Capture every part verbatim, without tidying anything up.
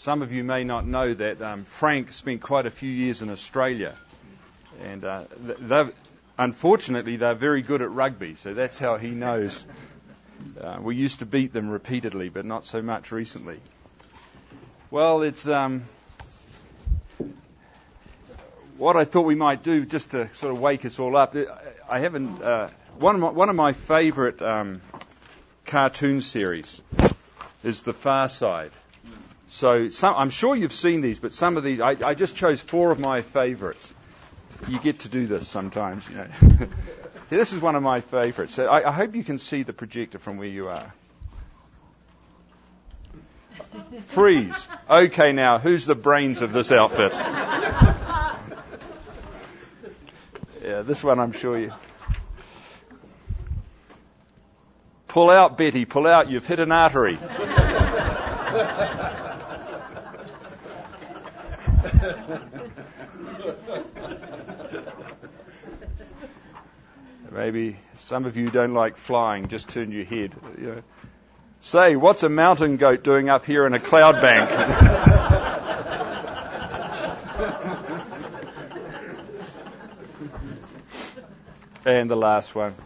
some of you may not know that um, Frank spent quite a few years in Australia, and uh, they've, unfortunately they're very good at rugby, so that's how he knows. Uh, we used to beat them repeatedly, but not so much recently. Well, it's um, what I thought we might do just to sort of wake us all up. I haven't uh, one of my, one of my favourite um, cartoon series is The Far Side. So some, I'm sure you've seen these, but some of these I, I just chose four of my favourites. You get to do this sometimes, you know. This is one of my favourites. So I, I hope you can see the projector from where you are. Freeze. Okay, now, who's the brains of this outfit? Yeah, this one I'm sure you... Pull out, Betty, pull out. You've hit an artery. Maybe some of you don't like flying, just turn your head. You know. Say, what's a mountain goat doing up here in a cloud bank? And the last one.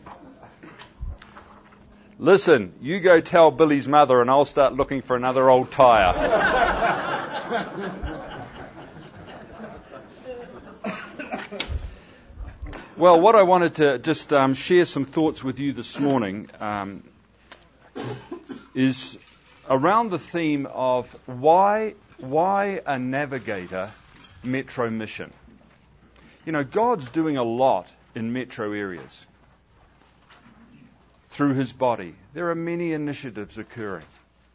Listen, you go tell Billy's mother and I'll start looking for another old tyre. Well, what I wanted to just um, share some thoughts with you this morning um, is around the theme of why why a navigator metro mission. You know, God's doing a lot in metro areas through his body. There are many initiatives occurring.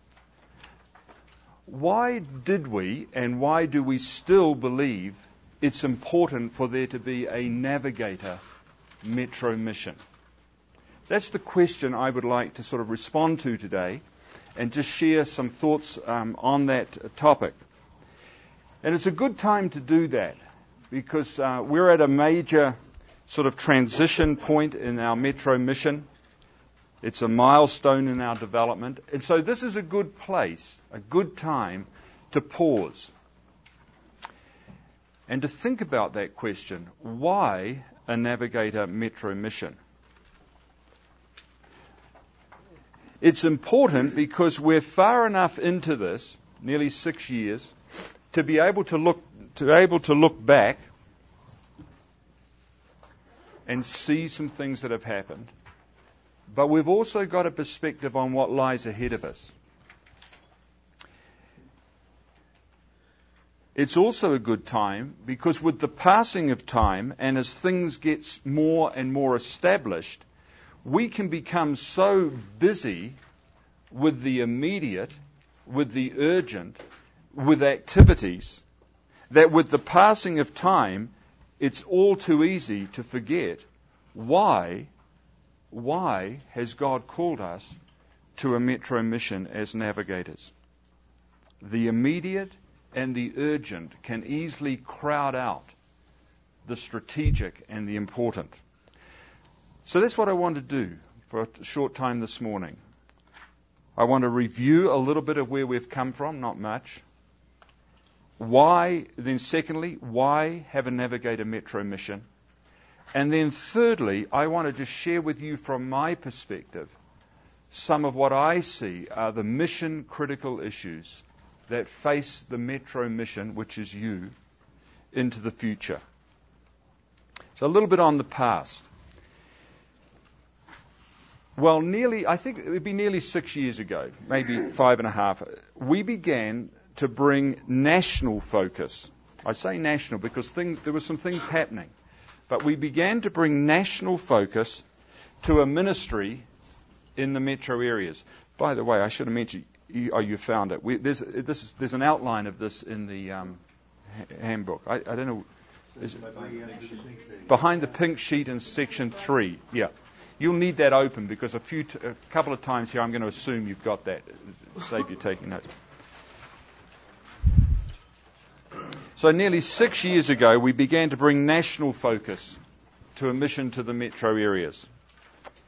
Why did we and why do we still believe it's important for there to be a navigator metro mission? That's the question I would like to sort of respond to today and just share some thoughts um, on that topic. And it's a good time to do that because uh, we're at a major sort of transition point in our metro mission. It's a milestone in our development. And so this is a good place, a good time to pause and to think about that question, why a navigator metro mission? It's important because we're far enough into this, nearly six years, to be able to look to be able to look back and see some things that have happened. But we've also got a perspective on what lies ahead of us. It's also a good time because with the passing of time and as things get more and more established, we can become so busy with the immediate, with the urgent, with activities, that with the passing of time, it's all too easy to forget why, why has God called us to a metro mission as navigators? The immediate and the urgent can easily crowd out the strategic and the important. So that's what I want to do for a short time this morning. I want to review a little bit of where we've come from, not much. Why, then secondly, why have a navigator metro mission? And then thirdly, I want to just share with you from my perspective some of what I see are the mission critical issues that face the metro mission, which is you, into the future. So a little bit on the past. Well, nearly, I think it would be nearly six years ago, maybe five and a half, we began to bring national focus. I say national because things, there were some things happening. But we began to bring national focus to a ministry in the metro areas. By the way, I should have mentioned, you, oh, you found it. We, there's, this is, there's an outline of this in the um, handbook. I, I don't know. Is it, behind the pink sheet in section three. Yeah. You'll need that open because a few, t- a couple of times here I'm going to assume you've got that. Save you taking notes. So nearly six years ago, we began to bring national focus to a mission to the metro areas.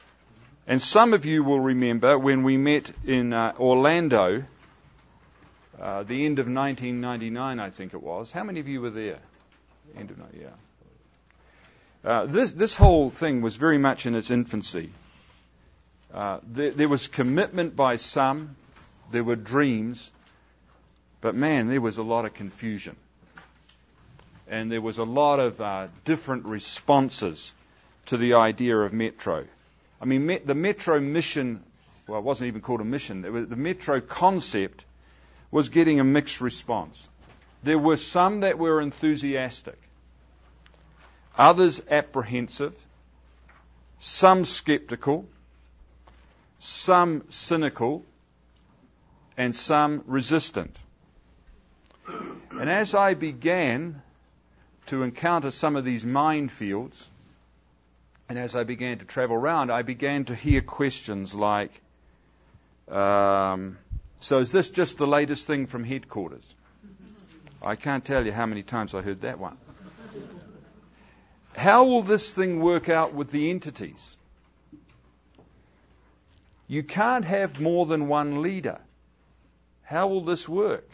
And some of you will remember when we met in uh, Orlando uh, the end of nineteen ninety-nine, I think it was. How many of you were there? End of yeah. Uh, this this whole thing was very much in its infancy. Uh, there, there was commitment by some, there were dreams, but man, there was a lot of confusion. And there was a lot of uh, different responses to the idea of Metro. I mean, met, the Metro mission, well, it wasn't even called a mission, it was, the Metro concept was getting a mixed response. There were some that were enthusiastic, others apprehensive, some skeptical, some cynical, and some resistant. And as I began to encounter some of these minefields, and as I began to travel around, I began to hear questions like, um, so is this just the latest thing from headquarters? I can't tell you how many times I heard that one. How will this thing work out with the entities? You can't have more than one leader. How will this work?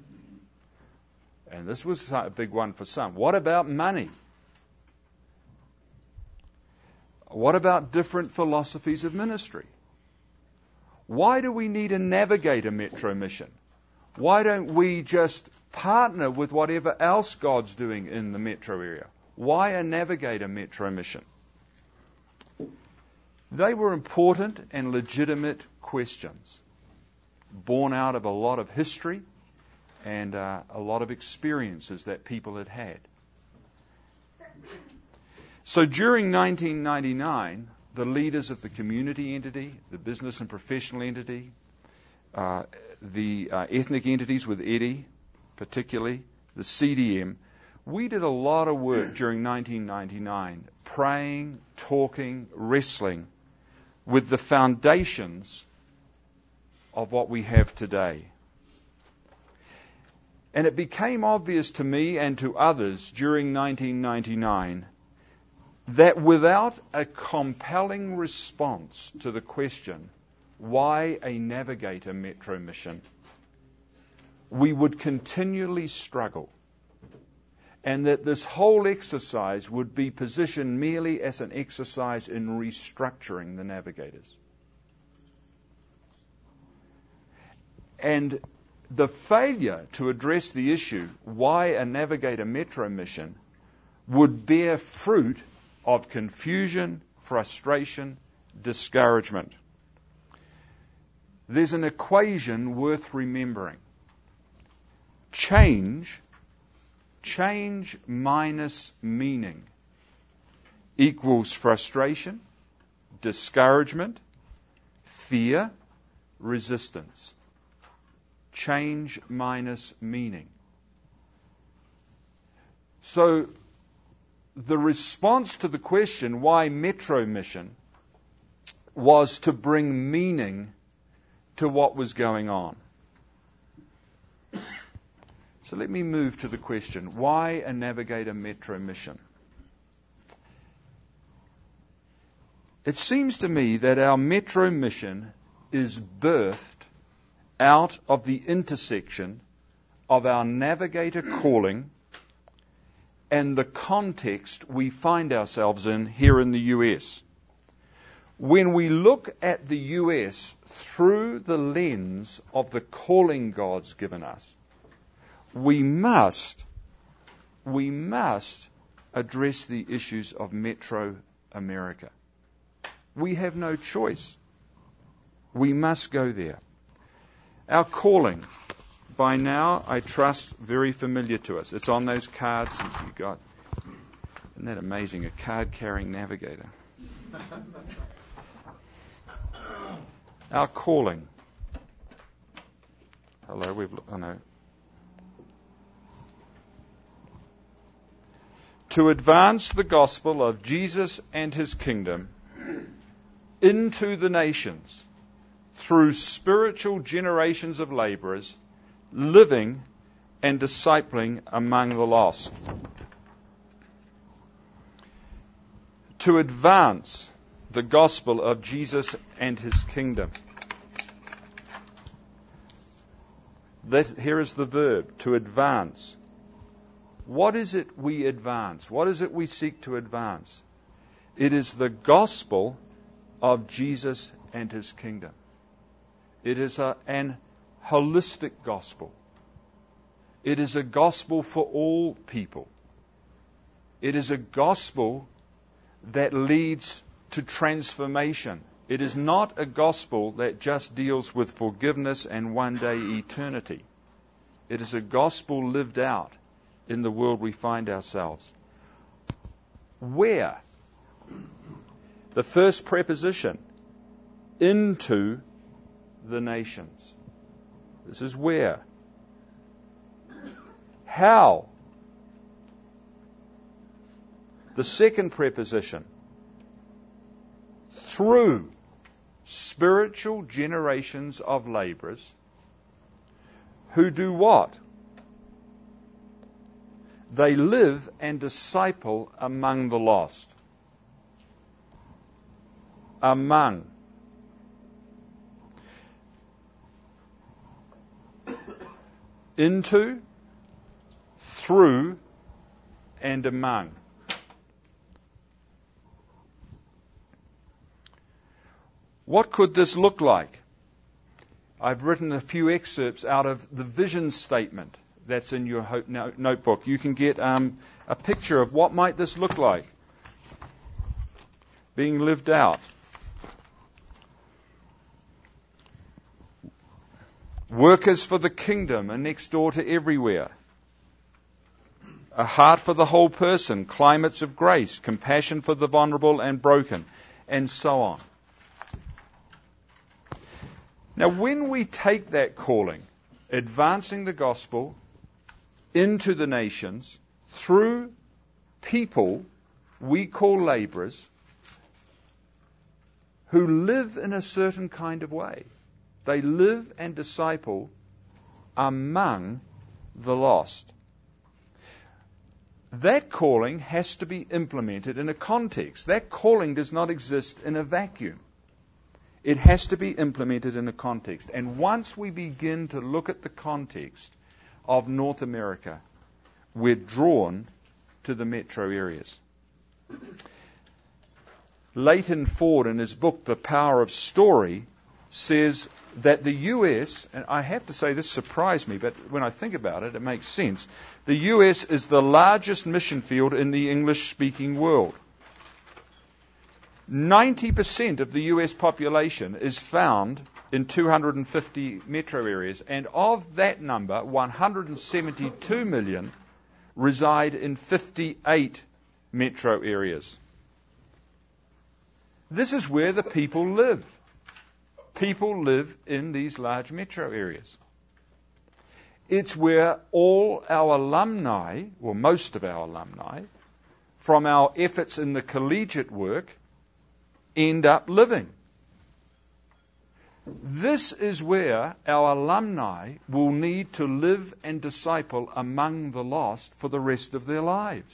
And this was a big one for some. What about money? What about different philosophies of ministry? Why do we need a navigator Metro mission? Why don't we just partner with whatever else God's doing in the Metro area? Why a navigator Metro mission? They were important and legitimate questions, born out of a lot of history and uh, a lot of experiences that people had had. So during nineteen ninety-nine, the leaders of the community entity, the business and professional entity, uh, the uh, ethnic entities with Eddie, particularly, the C D M, we did a lot of work during nineteen ninety-nine, praying, talking, wrestling with the foundations of what we have today. And it became obvious to me and to others during nineteen ninety-nine that without a compelling response to the question, why a navigator Metro mission, we would continually struggle. And that this whole exercise would be positioned merely as an exercise in restructuring the navigators. And the failure to address the issue, why a navigator Metro mission, would bear fruit of confusion, frustration, discouragement. There's an equation worth remembering. Change Change minus meaning equals frustration, discouragement, fear, resistance. Change minus meaning. So the response to the question, why Metro mission, was to bring meaning to what was going on. So let me move to the question, why a navigator Metro mission? It seems to me that our Metro mission is birthed out of the intersection of our navigator calling and the context we find ourselves in here in the U S. When we look at the U S through the lens of the calling God's given us, we must, we must address the issues of Metro America. We have no choice. We must go there. Our calling, by now, I trust, very familiar to us. It's on those cards that you got. Isn't that amazing? A card-carrying navigator. Our calling. Hello, we've. I know. To advance the gospel of Jesus and his kingdom into the nations through spiritual generations of laborers living and discipling among the lost. To advance the gospel of Jesus and his kingdom. That, here is the verb, to advance. What is it we advance? What is it we seek to advance? It is the gospel of Jesus and his kingdom. It is a, an holistic gospel. It is a gospel for all people. It is a gospel that leads to transformation. It is not a gospel that just deals with forgiveness and one day eternity. It is a gospel lived out in the world we find ourselves. Where? The first preposition, into the nations. This is where. How? The second preposition, through spiritual generations of laborers who do what? They live and disciple among the lost. Among. Into, through, and among. What could this look like? I've written a few excerpts out of the vision statement that's in your notebook. You can get um, a picture of what might this look like being lived out. Workers for the kingdom are next door to everywhere. A heart for the whole person, climates of grace, compassion for the vulnerable and broken, and so on. Now, when we take that calling, advancing the gospel into the nations through people we call laborers who live in a certain kind of way, they live and disciple among the lost. That calling has to be implemented in a context. That calling does not exist in a vacuum. It has to be implemented in a context. And once we begin to look at the context of North America, we're drawn to the metro areas. Leighton Ford, in his book, The Power of Story, says that the U S, and I have to say this surprised me, but when I think about it, it makes sense. The U S is the largest mission field in the English-speaking world. ninety percent of the U S population is found in two hundred fifty metro areas, and of that number, one hundred seventy-two million reside in fifty-eight metro areas. This is where the people live. People live in these large metro areas. It's where all our alumni, or most of our alumni, from our efforts in the collegiate work, end up living. This is where our alumni will need to live and disciple among the lost for the rest of their lives.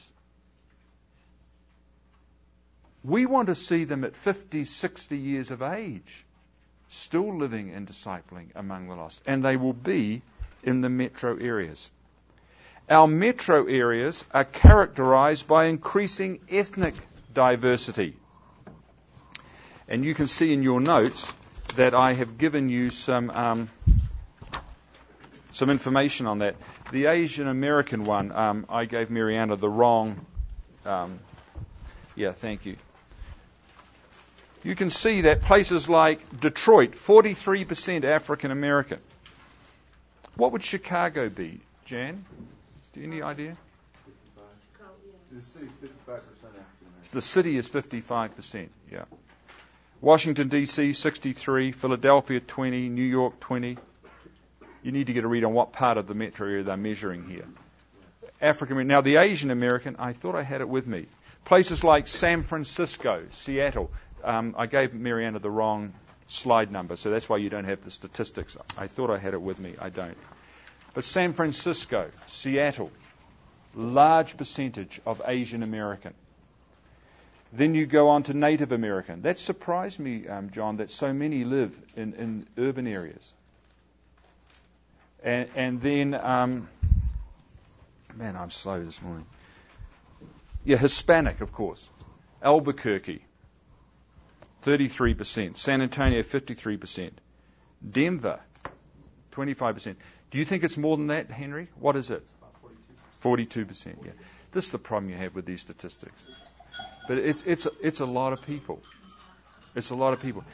We want to see them at fifty, sixty years of age, still living and discipling among the lost, and they will be in the metro areas. Our metro areas are characterized by increasing ethnic diversity. And you can see in your notes that I have given you some um, some information on that. The Asian American one, um, I gave Mariana the wrong. Um, yeah, thank you. You can see that places like Detroit, forty-three percent African American. What would Chicago be, Jan? Do you have any idea? The city is fifty-five percent African American. The city is fifty-five percent, yeah. Washington, D C, sixty-three, Philadelphia, twenty, New York, twenty. You need to get a read on what part of the metro area they're measuring here. African, now the Asian American, I thought I had it with me. Places like San Francisco, Seattle. Um, I gave Mariana the wrong slide number, so that's why you don't have the statistics. I thought I had it with me. I don't. But San Francisco, Seattle, large percentage of Asian American. Then you go on to Native American. That surprised me, um, John, that so many live in, in urban areas. And, and then, um, man, I'm slow this morning. Yeah, Hispanic, of course. Albuquerque, thirty-three percent. San Antonio, fifty-three percent. Denver, twenty-five percent. Do you think it's more than that, Henry? What is it? forty-two percent, yeah. This is the problem you have with these statistics. But it's it's it's a lot of people. It's a lot of people.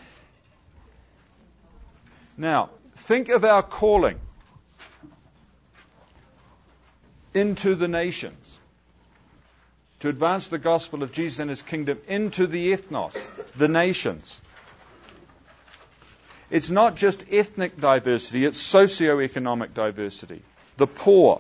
Now, think of our calling into the nations to advance the gospel of Jesus and his kingdom into the ethnos, the nations. It's not just ethnic diversity, it's socio-economic diversity. The poor.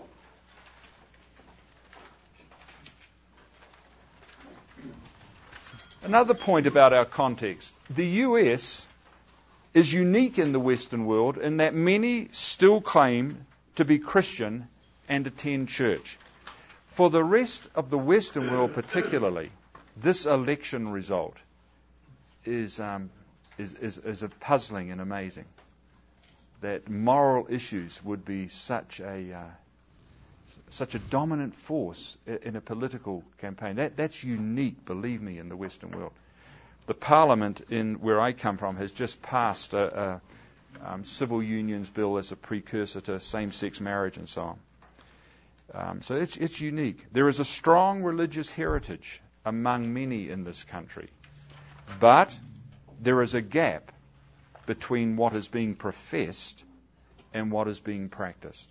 Another point about our context. The U S is unique in the Western world in that many still claim to be Christian and attend church. For the rest of the Western world particularly, this election result is, um, is, is, is a puzzling and amazing. That moral issues would be such a uh, such a dominant force in a political campaign. That, that's unique, believe me, in the Western world. The Parliament in where I come from has just passed a, a um, civil unions bill as a precursor to same-sex marriage and so on. Um, so it's, it's unique. There is a strong religious heritage among many in this country. But there is a gap between what is being professed and what is being practiced.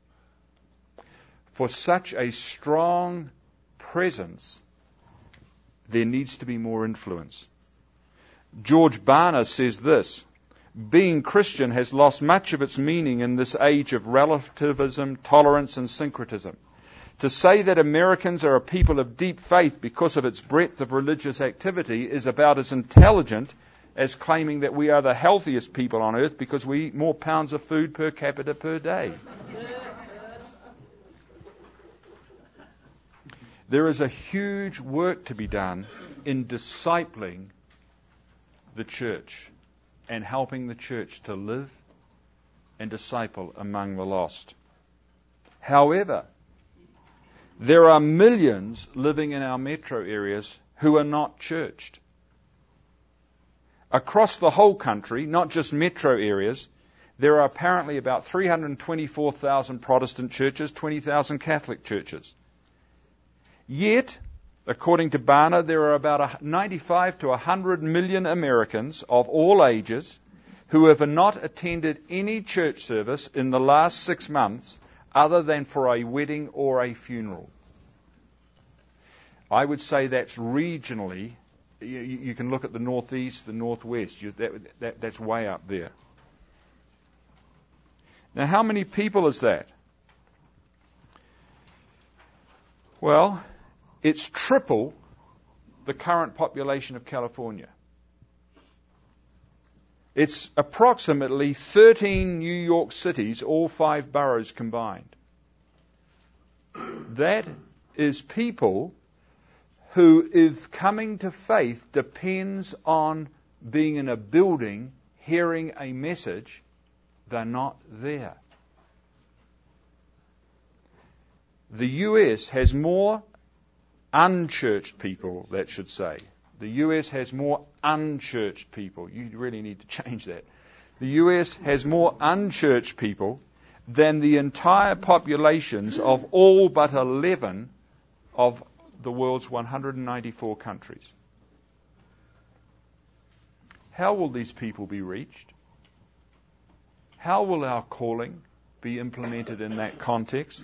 For such a strong presence, there needs to be more influence. George Barna says this: being Christian has lost much of its meaning in this age of relativism, tolerance, and syncretism. To say that Americans are a people of deep faith because of its breadth of religious activity is about as intelligent as claiming that we are the healthiest people on earth because we eat more pounds of food per capita per day. There is a huge work to be done in discipling the church and helping the church to live and disciple among the lost. However, there are millions living in our metro areas who are not churched. Across the whole country, not just metro areas, there are apparently about three hundred twenty-four thousand Protestant churches, twenty thousand Catholic churches. Yet, according to Barna, there are about ninety-five to one hundred million Americans of all ages who have not attended any church service in the last six months other than for a wedding or a funeral. I would say that's regionally. You, you can look at the northeast, the northwest. You, that, that, that's way up there. Now, how many people is that? Well, it's triple the current population of California. It's approximately thirteen New York cities, all five boroughs combined. That is people who, if coming to faith depends on being in a building, hearing a message, they're not there. The U S has more unchurched people, that should say. The U S has more unchurched people. You really need to change that. The U S has more unchurched people than the entire populations of all but eleven of the world's one hundred ninety-four countries. How will these people be reached? How will our calling be implemented in that context?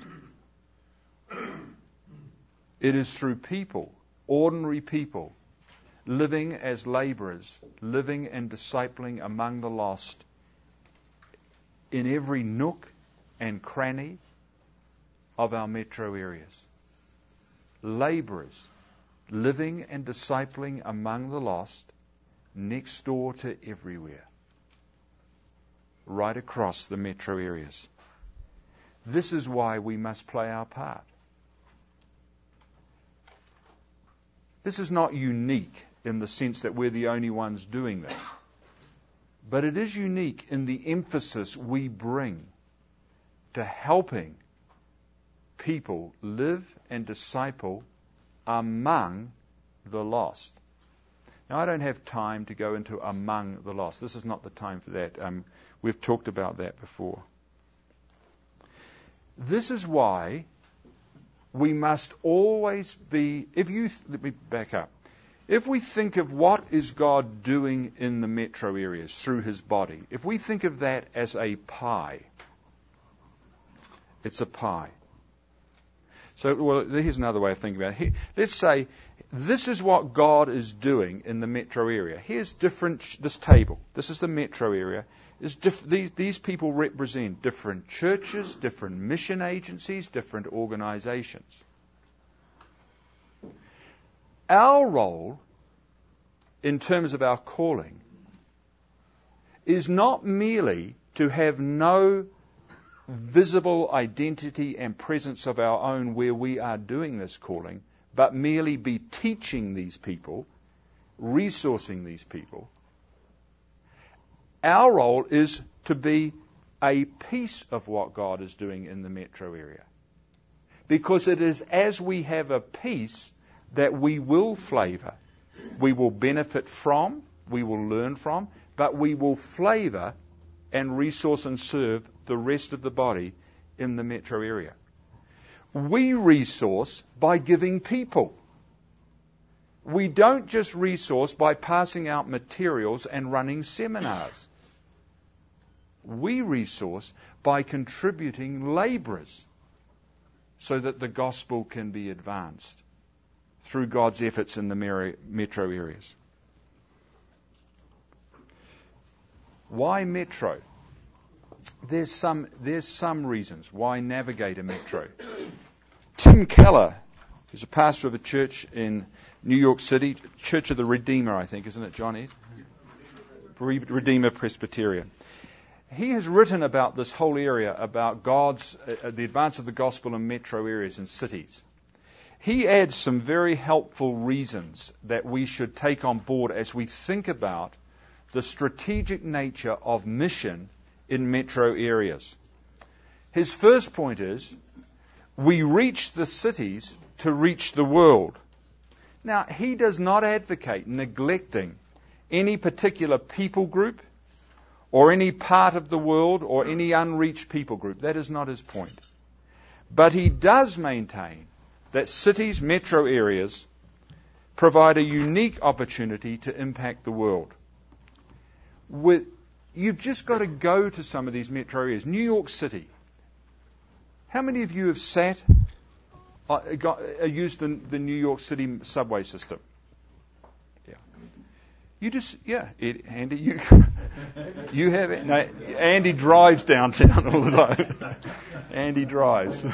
It is through people, ordinary people, living as labourers, living and discipling among the lost in every nook and cranny of our metro areas. Labourers, living and discipling among the lost, next door to everywhere, right across the metro areas. This is why we must play our part. This is not unique in the sense that we're the only ones doing this. But it is unique in the emphasis we bring to helping people live and disciple among the lost. Now, I don't have time to go into among the lost. This is not the time for that. Um, we've talked about that before. This is why we must always be, if you, let me back up. If we think of what is God doing in the metro areas through his body, if we think of that as a pie, it's a pie. So, well, here's another way of thinking about it. Let's say this is what God is doing in the metro area. Here's different, this table. This is the metro area. Is diff, these, these people represent different churches, different mission agencies, different organizations. Our role, in terms of our calling, is not merely to have no visible identity and presence of our own where we are doing this calling, but merely be teaching these people, resourcing these people. Our role is to be a piece of what God is doing in the metro area. Because it is as we have a piece that we will flavour, we will benefit from, we will learn from, but we will flavour and resource and serve the rest of the body in the metro area. We resource by giving people. We don't just resource by passing out materials and running seminars. We resource by contributing labourers so that the gospel can be advanced through God's efforts in the metro areas. Why metro? There's some, there's some reasons why navigate a metro. Tim Keller, who's a pastor of a church in New York City, Church of the Redeemer, I think, isn't it, John Ed? Redeemer Presbyterian. He has written about this whole area, about God's, uh, the advance of the gospel in metro areas and cities. He adds some very helpful reasons that we should take on board as we think about the strategic nature of mission in metro areas. His first point is, we reach the cities to reach the world. Now, he does not advocate neglecting any particular people group or any part of the world or any unreached people group. That is not his point. But he does maintain that cities, metro areas, provide a unique opportunity to impact the world. With, you've just got to go to some of these metro areas. New York City. How many of you have sat, uh, got, uh, used the, the New York City subway system? Yeah. You just, yeah, it, Andy, you, you have it. No, Andy drives downtown all the time. Andy drives.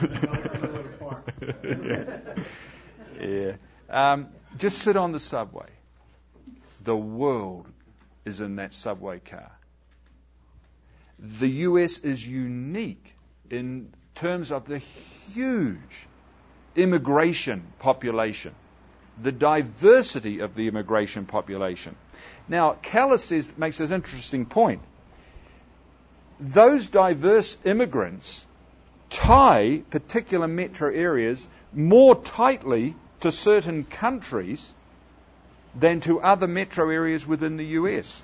yeah. yeah. Um, just sit on the subway. The world is in that subway car. The U S is unique in terms of the huge immigration population, the diversity of the immigration population. Now, Keller says, makes this interesting point. Those diverse immigrants tie particular metro areas more tightly to certain countries than to other metro areas within the U S.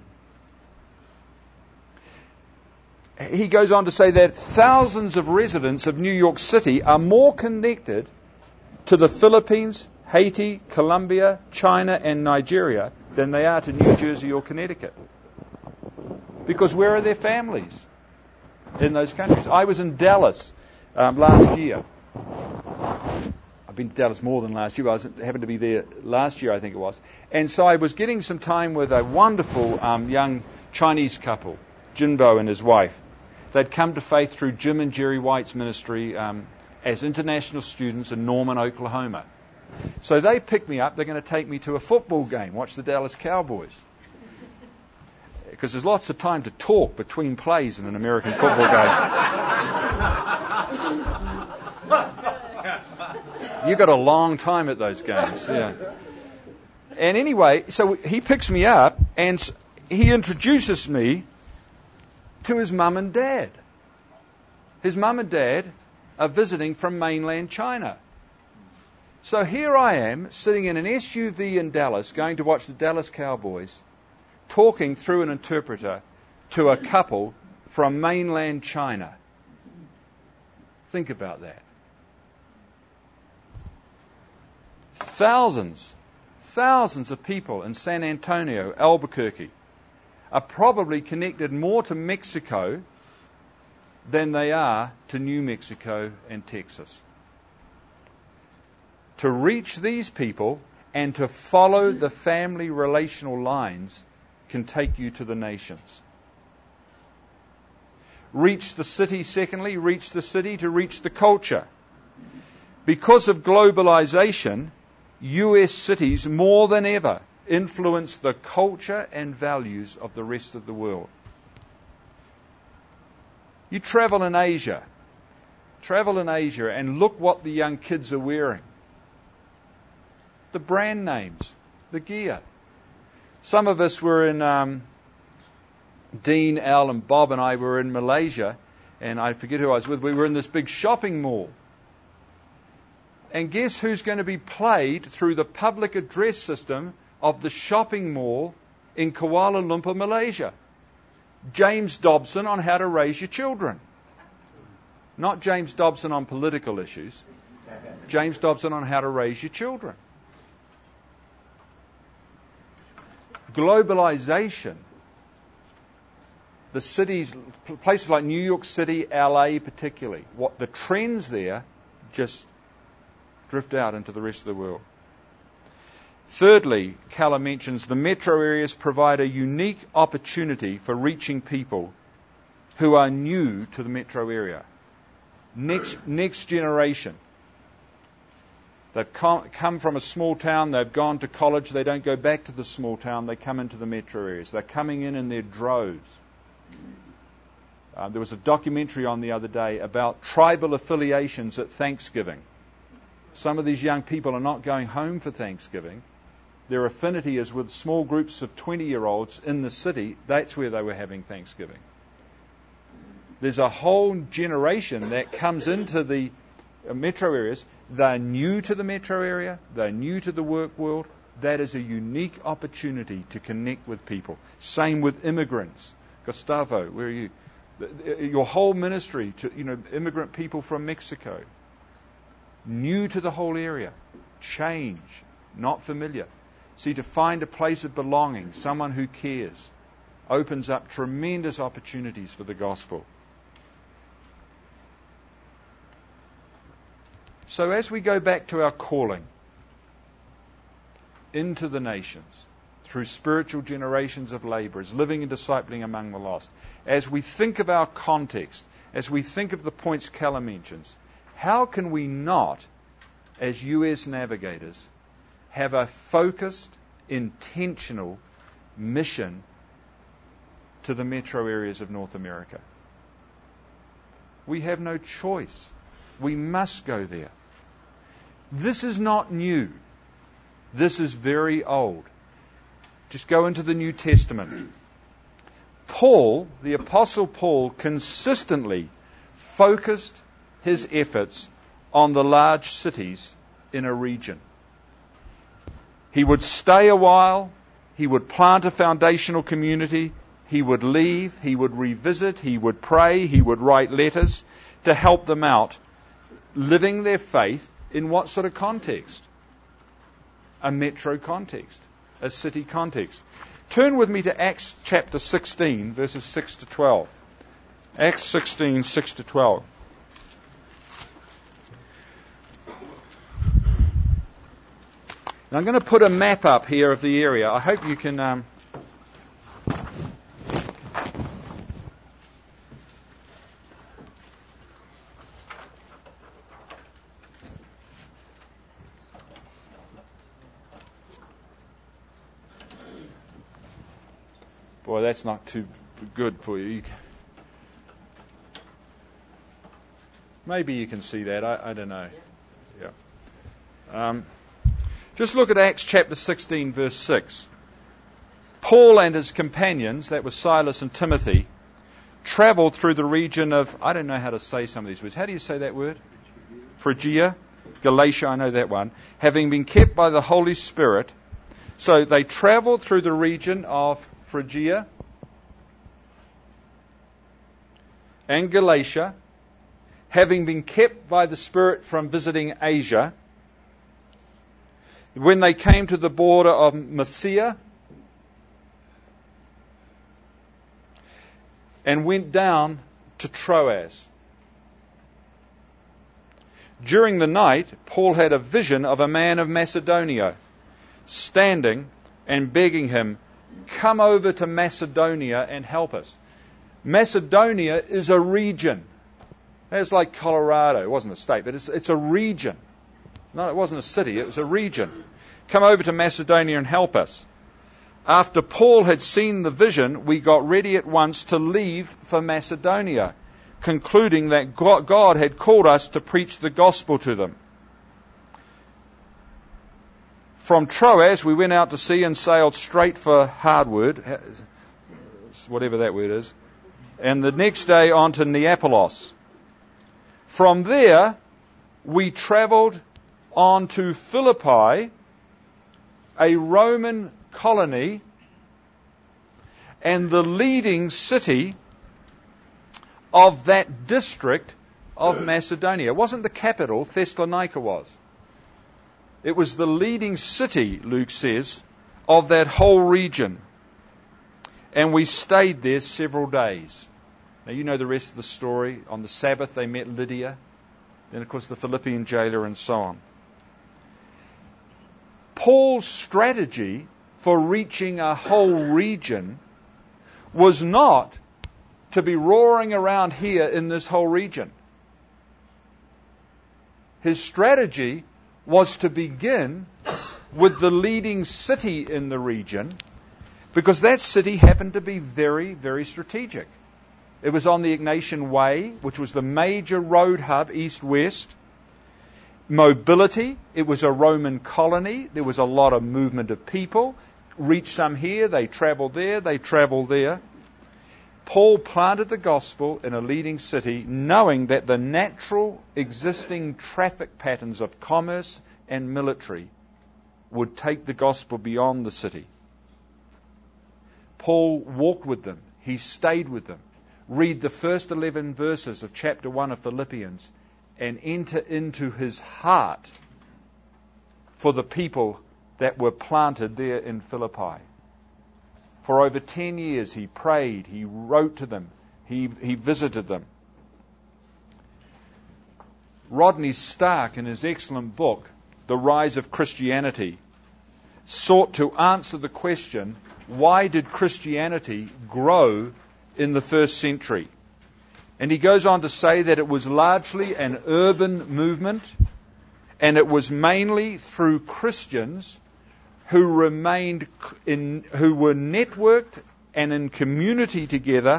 He goes on to say that thousands of residents of New York City are more connected to the Philippines, Haiti, Colombia, China, and Nigeria than they are to New Jersey or Connecticut. Because where are their families in those countries? I was in Dallas um, last year. I've been to Dallas more than last year. I was, happened to be there last year, I think it was. And so I was getting some time with a wonderful um, young Chinese couple, Jinbo and his wife. They'd come to faith through Jim and Jerry White's ministry um, as international students in Norman, Oklahoma. So they picked me up. They're going to take me to a football game, watch the Dallas Cowboys. Because there's lots of time to talk between plays in an American football game. You got a long time at those games, yeah. And anyway, so he picks me up and he introduces me to his mum and dad. His mum and dad are visiting from mainland China. So here I am, sitting in an S U V in Dallas, going to watch the Dallas Cowboys, talking through an interpreter to a couple from mainland China. Think about that. Thousands, thousands of people in San Antonio, Albuquerque, are probably connected more to Mexico than they are to New Mexico and Texas. To reach these people and to follow the family relational lines can take you to the nations. Reach the city, secondly, reach the city to reach the culture. Because of globalization, U S cities more than ever influence the culture and values of the rest of the world. You travel in Asia, travel in Asia and look what the young kids are wearing. The brand names, the gear. Some of us were in, um, Dean, Al and Bob and I were in Malaysia, and I forget who I was with. We were in this big shopping mall. And guess who's going to be played through the public address system of the shopping mall in Kuala Lumpur, Malaysia? James Dobson on how to raise your children. Not James Dobson on political issues. James Dobson on how to raise your children. Globalization. The cities, places like New York City, L A particularly, what the trends there just drift out into the rest of the world. Thirdly, Callum mentions the metro areas provide a unique opportunity for reaching people who are new to the metro area. Next, next generation. They've come from a small town, they've gone to college, they don't go back to the small town, they come into the metro areas. They're coming in in their droves. Uh, there was a documentary on the other day about tribal affiliations at Thanksgiving. Some of these young people are not going home for Thanksgiving. Their affinity is with small groups of twenty-year-olds in the city. That's where they were having Thanksgiving. There's a whole generation that comes into the metro areas. They're new to the metro area. They're new to the work world. That is a unique opportunity to connect with people. Same with immigrants. Gustavo, where are you? Your whole ministry to, you know, immigrant people from Mexico. New to the whole area. Change. Not familiar. See, to find a place of belonging, someone who cares, opens up tremendous opportunities for the gospel. So as we go back to our calling into the nations, through spiritual generations of labourers, living and discipling among the lost, as we think of our context, as we think of the points Callum mentions, how can we not, as U S navigators, have a focused, intentional mission to the metro areas of North America? We have no choice. We must go there. This is not new. This is very old. Just go into the New Testament. Paul, the Apostle Paul, consistently focused his efforts on the large cities in a region. He would stay a while, he would plant a foundational community, he would leave, he would revisit, he would pray, he would write letters to help them out, living their faith in what sort of context? A metro context, a city context. Turn with me to Acts chapter sixteen, verses six to twelve. Acts sixteen, six to twelve. Now I'm going to put a map up here of the area. I hope you can... Um, Boy, that's not too good for you. Maybe you can see that. I, I don't know. Yeah. Um, just look at Acts chapter sixteen, verse six. Paul and his companions, that was Silas and Timothy, traveled through the region of, I don't know how to say some of these words. How do you say that word? Phrygia, Galatia, I know that one. Having been kept by the Holy Spirit. So they traveled through the region of Phrygia and Galatia, having been kept by the Spirit from visiting Asia. When they came to the border of Mysia, and went down to Troas. During the night, Paul had a vision of a man of Macedonia, standing and begging him, "Come over to Macedonia and help us." Macedonia is a region. It's like Colorado. It wasn't a state, but it's, it's a region. No, it wasn't a city. It was a region. Come over to Macedonia and help us. After Paul had seen the vision, we got ready at once to leave for Macedonia, concluding that God had called us to preach the gospel to them. From Troas, we went out to sea and sailed straight for Hardwood, whatever that word is, and the next day on to Neapolis. From there, we travelled on to Philippi, a Roman colony and the leading city of that district of Macedonia. It wasn't the capital, Thessalonica was. It was the leading city, Luke says, of that whole region. And we stayed there several days. Now you know the rest of the story. On the Sabbath they met Lydia, then of course the Philippian jailer and so on. Paul's strategy for reaching a whole region was not to be roaring around here in this whole region. His strategy was to begin with the leading city in the region, because that city happened to be very, very strategic. It was on the Ignatian Way, which was the major road hub east-west. Mobility, it was a Roman colony. There was a lot of movement of people. Reached some here, they travelled there, they travelled there. Paul planted the gospel in a leading city, knowing that the natural existing traffic patterns of commerce and military would take the gospel beyond the city. Paul walked with them. He stayed with them. Read the first eleven verses of chapter one of Philippians and enter into his heart for the people that were planted there in Philippi. For over ten years he prayed, he wrote to them, he, he visited them. Rodney Stark, in his excellent book, The Rise of Christianity, sought to answer the question, why did Christianity grow in the first century? And he goes on to say that it was largely an urban movement, and it was mainly through Christians who remained in, who were networked and in community together,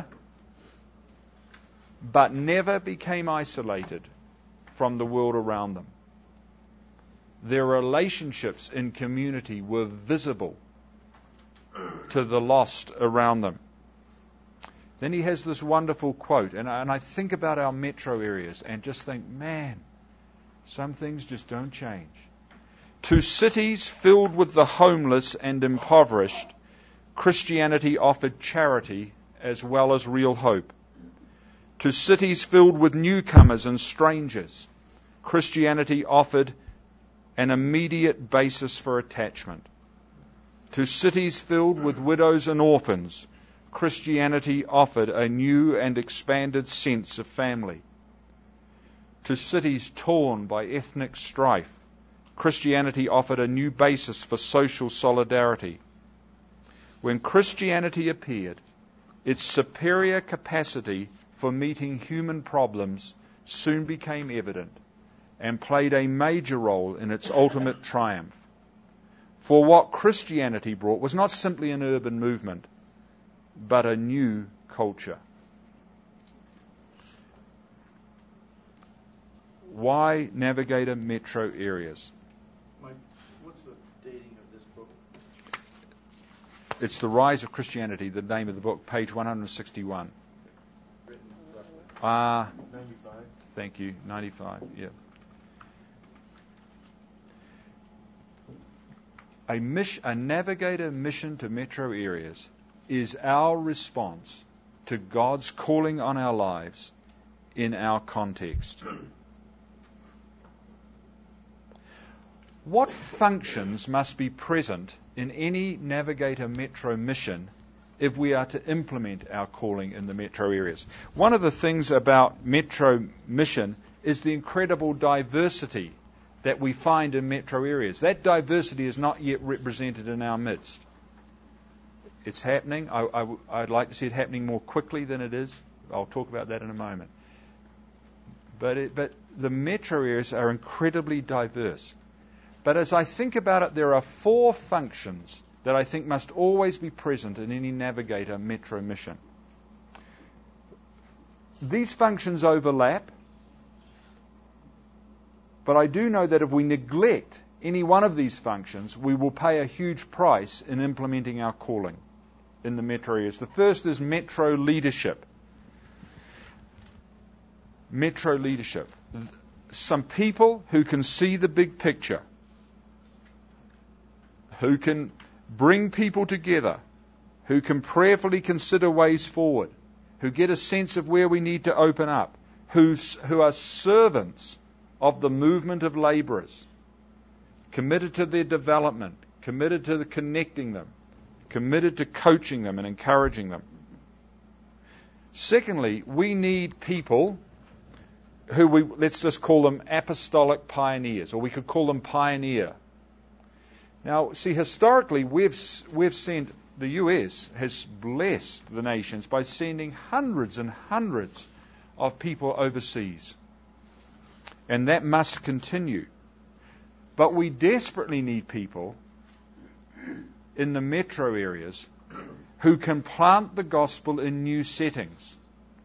but never became isolated from the world around them. Their relationships in community were visible to the lost around them. Then he has this wonderful quote, and I, and I think about our metro areas and just think, man, some things just don't change. To cities filled with the homeless and impoverished, Christianity offered charity as well as real hope. To cities filled with newcomers and strangers, Christianity offered an immediate basis for attachment. To cities filled with widows and orphans, Christianity offered a new and expanded sense of family. To cities torn by ethnic strife, Christianity offered a new basis for social solidarity. When Christianity appeared, its superior capacity for meeting human problems soon became evident and played a major role in its ultimate triumph. For what Christianity brought was not simply an urban movement, but a new culture. Why Navigator metro areas? Mike, what's the dating of this book? It's The Rise of Christianity, the name of the book, page one hundred sixty-one. Ah, ninety-five. Thank you. ninety-five, yeah. A, mission, a navigator mission to metro areas is our response to God's calling on our lives in our context. What functions must be present in any navigator metro mission if we are to implement our calling in the metro areas? One of the things about metro mission is the incredible diversity that we find in metro areas. That diversity is not yet represented in our midst. It's happening. I, I, I'd like to see it happening more quickly than it is. I'll talk about that in a moment. But, it, but the metro areas are incredibly diverse. But as I think about it, there are four functions that I think must always be present in any navigator metro mission. These functions overlap, but I do know that if we neglect any one of these functions, we will pay a huge price in implementing our calling in the metro areas. The first is metro leadership. Metro leadership. Some people who can see the big picture, who can bring people together, who can prayerfully consider ways forward, who get a sense of where we need to open up, who's, who are servants of the movement of labourers, committed to their development, committed to the connecting them, committed to coaching them and encouraging them. Secondly, we need people who we, let's just call them apostolic pioneers, or we could call them pioneer. Now, see, historically, we've we've sent, the U S has blessed the nations by sending hundreds and hundreds of people overseas. And that must continue. But we desperately need people in the metro areas who can plant the gospel in new settings,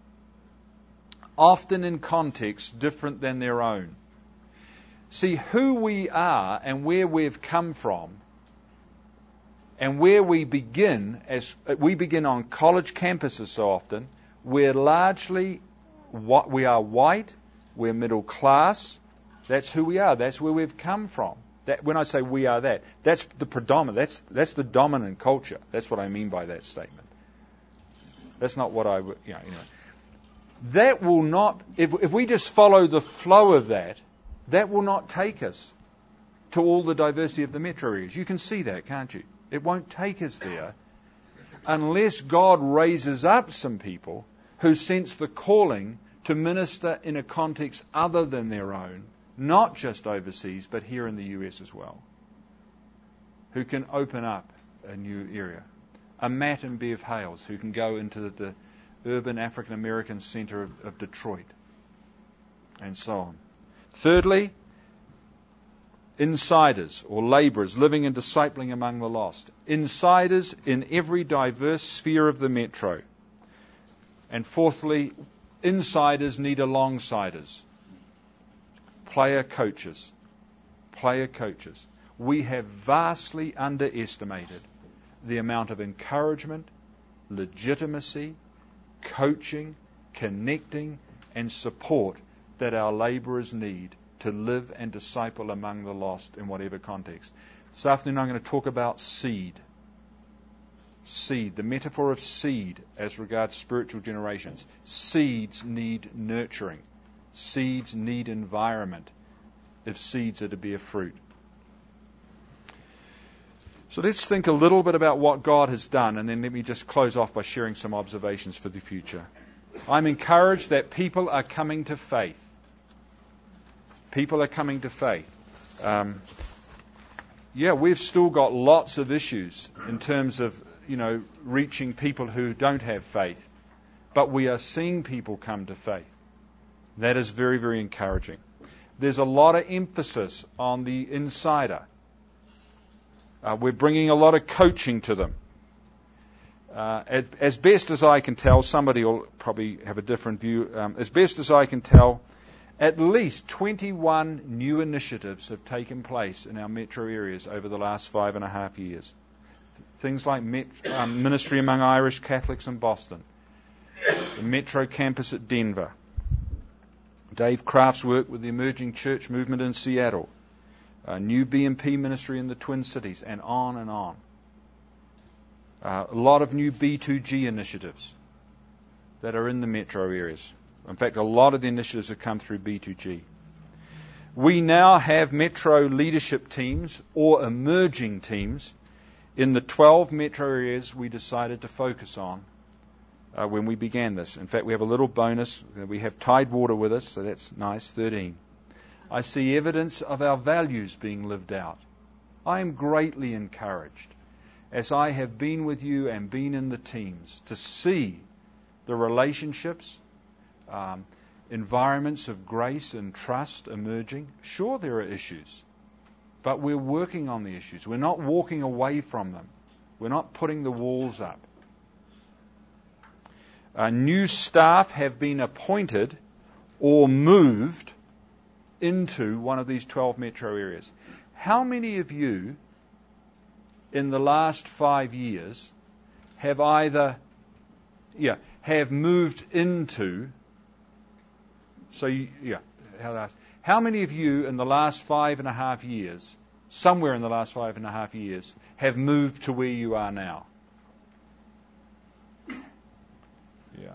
often in contexts different than their own. See, who we are and where we've come from and where we begin, as we begin on college campuses so often, we're largely, what we are white, we're middle class, that's who we are, that's where we've come from. That, when I say we are that, that's the predominant, that's, that's the dominant culture. That's what I mean by that statement. That's not what I, you know, you know. That will not, if, if we just follow the flow of that, that will not take us to all the diversity of the metro areas. You can see that, can't you? It won't take us there unless God raises up some people who sense the calling to minister in a context other than their own, not just overseas, but here in the U S as well, who can open up a new area. A Matt and Bev Hales, who can go into the, the urban African American centre of, of Detroit, and so on. Thirdly, insiders or labourers living and discipling among the lost. Insiders in every diverse sphere of the metro. And fourthly, insiders need alongsiders. Player coaches. Player coaches. We have vastly underestimated the amount of encouragement, legitimacy, coaching, connecting, and support that our labourers need to live and disciple among the lost in whatever context. This afternoon I'm going to talk about seed. Seed, the metaphor of seed as regards spiritual generations. Seeds need nurturing. Seeds need environment if seeds are to bear fruit. So let's think a little bit about what God has done, and then let me just close off by sharing some observations for the future. I'm encouraged that people are coming to faith. People are coming to faith. Um, yeah, we've still got lots of issues in terms of, you know, reaching people who don't have faith. But we are seeing people come to faith. That is very, very encouraging. There's a lot of emphasis on the insider. Uh, we're bringing a lot of coaching to them. Uh, as, as best as I can tell, somebody will probably have a different view. Um, as best as I can tell, at least twenty-one new initiatives have taken place in our metro areas over the last five and a half years. Things like met, um, ministry among Irish Catholics in Boston, the metro campus at Denver, Dave Kraft's work with the emerging church movement in Seattle, a new B M P ministry in the Twin Cities, and on and on. Uh, a lot of new B two G initiatives that are in the metro areas. In fact, a lot of the initiatives have come through B two G. We now have metro leadership teams or emerging teams in the twelve metro areas we decided to focus on uh, when we began this. In fact, we have a little bonus. We have Tidewater with us, so that's nice, thirteen. I see evidence of our values being lived out. I am greatly encouraged, as I have been with you and been in the teams, to see the relationships, um, environments of grace and trust emerging. Sure, there are issues, but we're working on the issues. We're not walking away from them. We're not putting the walls up. Uh, new staff have been appointed or moved into one of these twelve metro areas. How many of you in the last five years have either, yeah, have moved into, so you, yeah, how, how many of you in the last five and a half years, somewhere in the last five and a half years, have moved to where you are now? Yeah.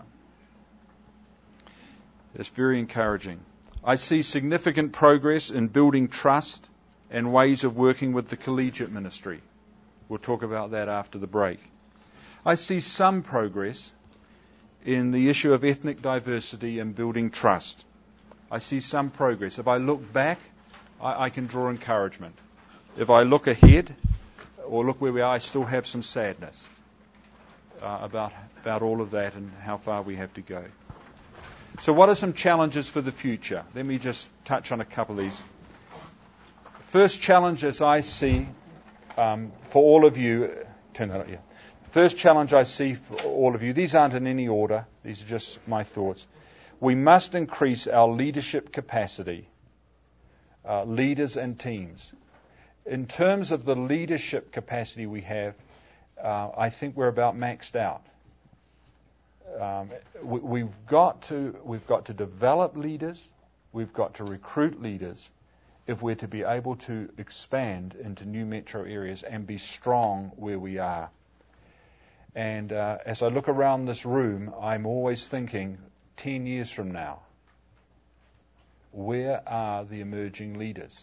It's very encouraging. I see significant progress in building trust and ways of working with the collegiate ministry. We'll talk about that after the break. I see some progress in the issue of ethnic diversity and building trust. I see some progress. If I look back, I, I can draw encouragement. If I look ahead or look where we are, I still have some sadness uh, about, about all of that and how far we have to go. So what are some challenges for the future? Let me just touch on a couple of these. First challenge, as I see um, for all of you, turn that up, yeah. First challenge I see for all of you, these aren't in any order, these are just my thoughts. We must increase our leadership capacity, uh, leaders and teams. In terms of the leadership capacity we have, uh, I think we're about maxed out. Um, we, we've got to we've got to develop leaders, we've got to recruit leaders if we're to be able to expand into new metro areas and be strong where we are. And uh, as I look around this room, I'm always thinking, ten years from now, where are the emerging leaders?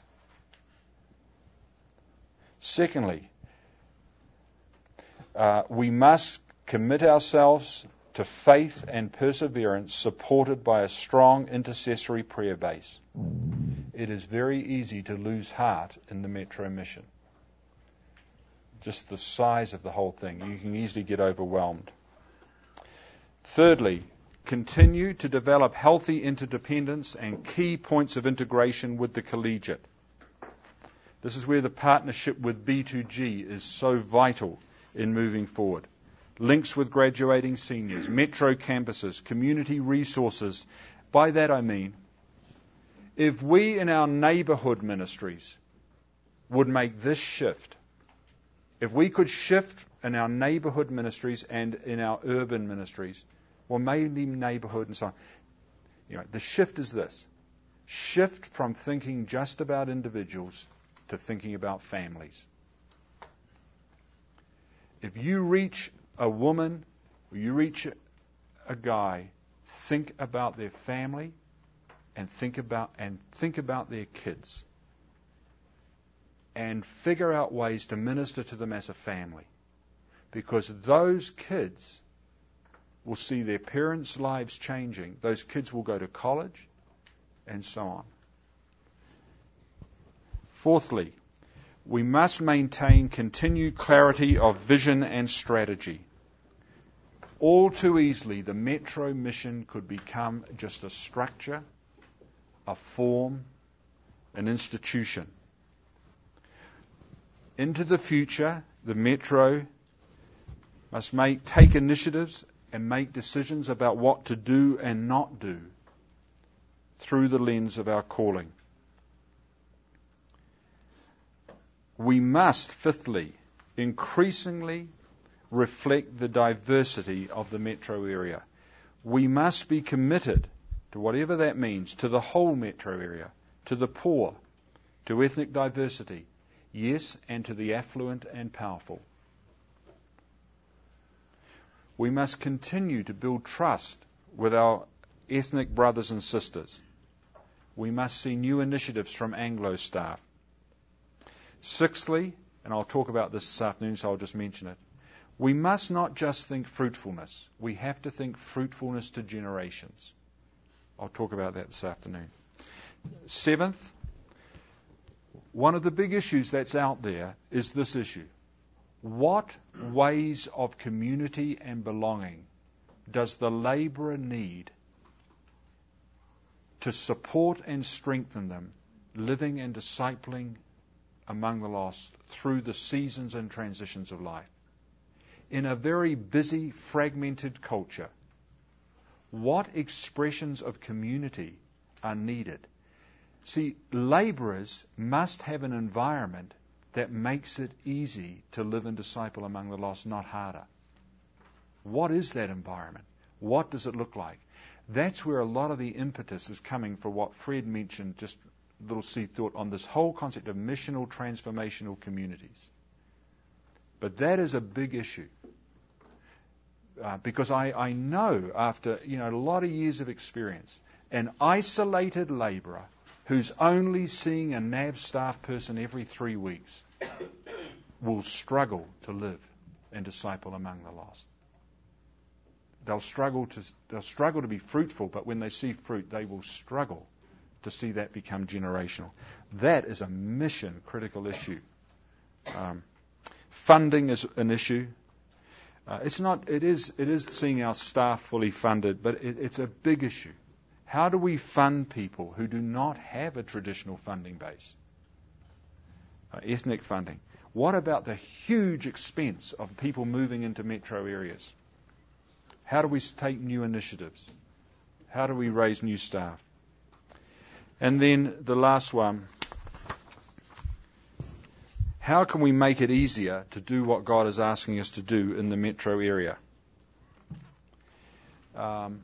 Secondly, uh, we must commit ourselves to faith and perseverance supported by a strong intercessory prayer base. It is very easy to lose heart in the metro mission. Just the size of the whole thing. You can easily get overwhelmed. Thirdly, continue to develop healthy interdependence and key points of integration with the collegiate. This is where the partnership with B two G is so vital in moving forward. Links with graduating seniors, metro campuses, community resources. By that I mean, if we in our neighbourhood ministries would make this shift, if we could shift in our neighbourhood ministries and in our urban ministries, or mainly neighbourhood and so on, you know, the shift is this. Shift from thinking just about individuals to thinking about families. If you reach a woman, or you reach a guy, think about their family and think about and think about their kids. And figure out ways to minister to them as a family. Because those kids will see their parents' lives changing. Those kids will go to college and so on. Fourthly, we must maintain continued clarity of vision and strategy. All too easily, the metro mission could become just a structure, a form, an institution. Into the future, the metro must make, take initiatives and make decisions about what to do and not do through the lens of our calling. We must, fifthly, increasingly reflect the diversity of the metro area. We must be committed to whatever that means, to the whole metro area, to the poor, to ethnic diversity, yes, and to the affluent and powerful. We must continue to build trust with our ethnic brothers and sisters. We must see new initiatives from Anglo staff. Sixthly, and I'll talk about this this afternoon, so I'll just mention it, we must not just think fruitfulness. We have to think fruitfulness to generations. I'll talk about that this afternoon. Seventh, one of the big issues that's out there is this issue. What ways of community and belonging does the labourer need to support and strengthen them, living and discipling among the lost through the seasons and transitions of life? In a very busy, fragmented culture, what expressions of community are needed? See, labourers must have an environment that makes it easy to live and disciple among the lost, not harder. What is that environment? What does it look like? That's where a lot of the impetus is coming for what Fred mentioned, just a little seed thought, on this whole concept of missional, transformational communities. But that is a big issue. Uh, because I, I know after you know a lot of years of experience, an isolated labourer who's only seeing a N A V staff person every three weeks will struggle to live and disciple among the lost. They'll struggle to they'll struggle to be fruitful, but when they see fruit, they will struggle to see that become generational. That is a mission critical issue. Um, funding is an issue. Uh, it's not. It is. It is seeing our staff fully funded, but it, it's a big issue. How do we fund people who do not have a traditional funding base? Uh, ethnic funding. What about the huge expense of people moving into metro areas? How do we take new initiatives? How do we raise new staff? And then the last one. How can we make it easier to do what God is asking us to do in the metro area? Um,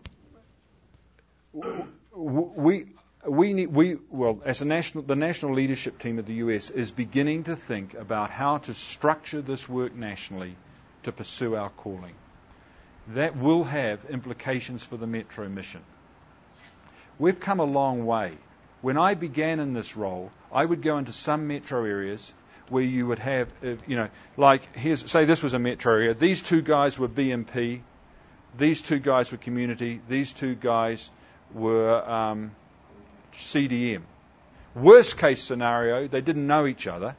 we, we, need, we, well, as a national, the national leadership team of the U S is beginning to think about how to structure this work nationally to pursue our calling. That will have implications for the metro mission. We've come a long way. When I began in this role, I would go into some metro areas where you would have, you know, like, here's, say this was a metro area. These two guys were B M P. These two guys were community. These two guys were um, C D M. Worst case scenario, they didn't know each other.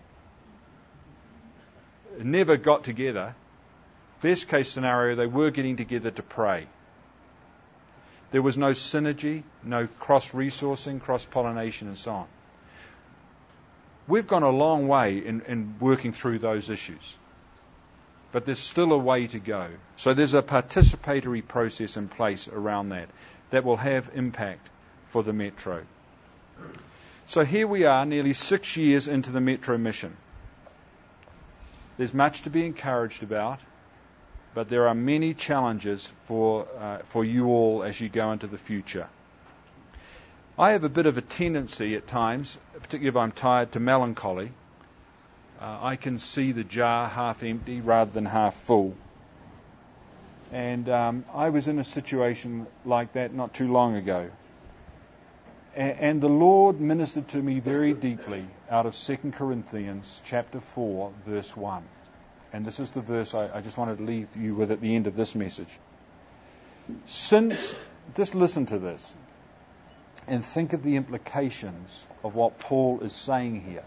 Never got together. Best case scenario, they were getting together to pray. There was no synergy, no cross-resourcing, cross-pollination and so on. We've gone a long way in, in working through those issues. But there's still a way to go. So there's a participatory process in place around that that will have impact for the Metro. So here we are, nearly six years into the Metro mission. There's much to be encouraged about, but there are many challenges for uh, for you all as you go into the future. I have a bit of a tendency at times, particularly if I'm tired, to melancholy. Uh, I can see the jar half empty rather than half full. And um, I was in a situation like that not too long ago. A- and the Lord ministered to me very deeply out of Second Corinthians chapter four, verse one. And this is the verse I, I just wanted to leave you with at the end of this message. Since, just listen to this. And think of the implications of what Paul is saying here.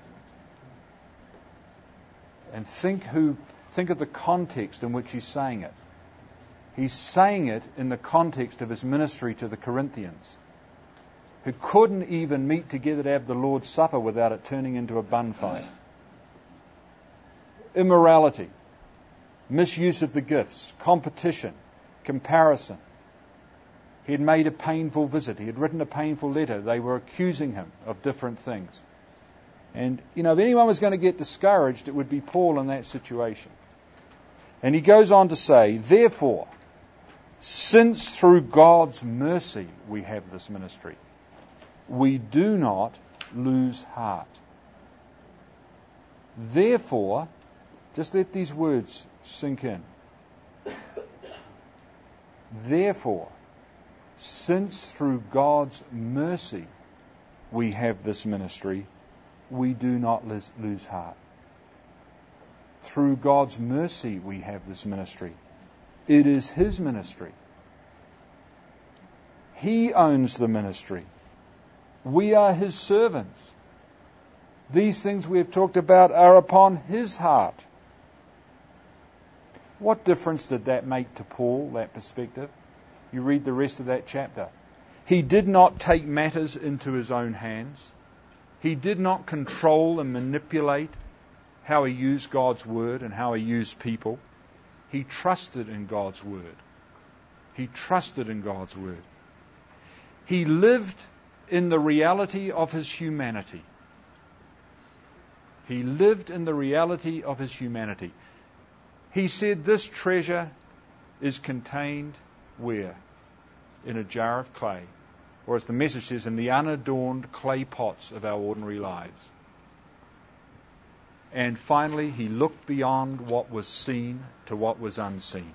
And think who, think of the context in which he's saying it. He's saying it in the context of his ministry to the Corinthians, who couldn't even meet together to have the Lord's Supper without it turning into a bun fight. Immorality, misuse of the gifts, competition, comparison. He had made a painful visit. He had written a painful letter. They were accusing him of different things. And, you know, if anyone was going to get discouraged, it would be Paul in that situation. And he goes on to say, therefore, Since through God's mercy we have this ministry, we do not lose heart. Therefore, just let these words sink in. Therefore, since through God's mercy we have this ministry, we do not lose heart. Through God's mercy we have this ministry. It is His ministry. He owns the ministry. We are His servants. These things we have talked about are upon His heart. What difference did that make to Paul, that perspective? You read the rest of that chapter. He did not take matters into his own hands. He did not control and manipulate how he used God's word and how he used people. He trusted in God's word. He trusted in God's word. He lived in the reality of his humanity. He lived in the reality of his humanity. He said this treasure is contained where? In a jar of clay. Or as the message says, in the unadorned clay pots of our ordinary lives. And finally, he looked beyond what was seen to what was unseen.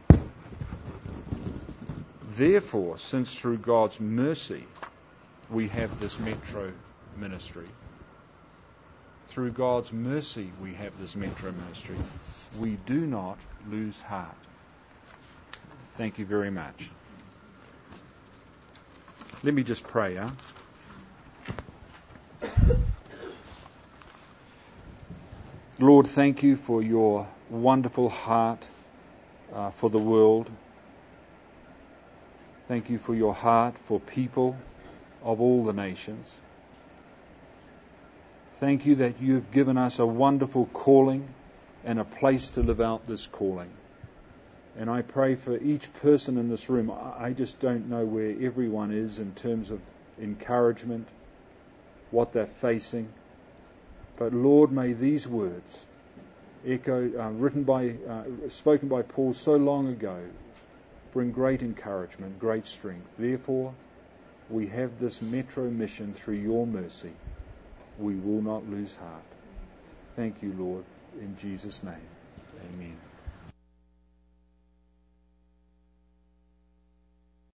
Therefore, since through God's mercy we have this Metro ministry, through God's mercy we have this Metro ministry, we do not lose heart. Thank you very much. Let me just pray, huh? Lord, thank you for your wonderful heart uh, for the world. Thank you for your heart for people of all the nations. Thank you that you've given us a wonderful calling and a place to live out this calling. And I pray for each person in this room. I just don't know where everyone is in terms of encouragement, what they're facing. But Lord, may these words, echo, uh, written by, uh, spoken by Paul so long ago, bring great encouragement, great strength. Therefore, we have this Metro mission through your mercy. We will not lose heart. Thank you, Lord, in Jesus' name. Amen.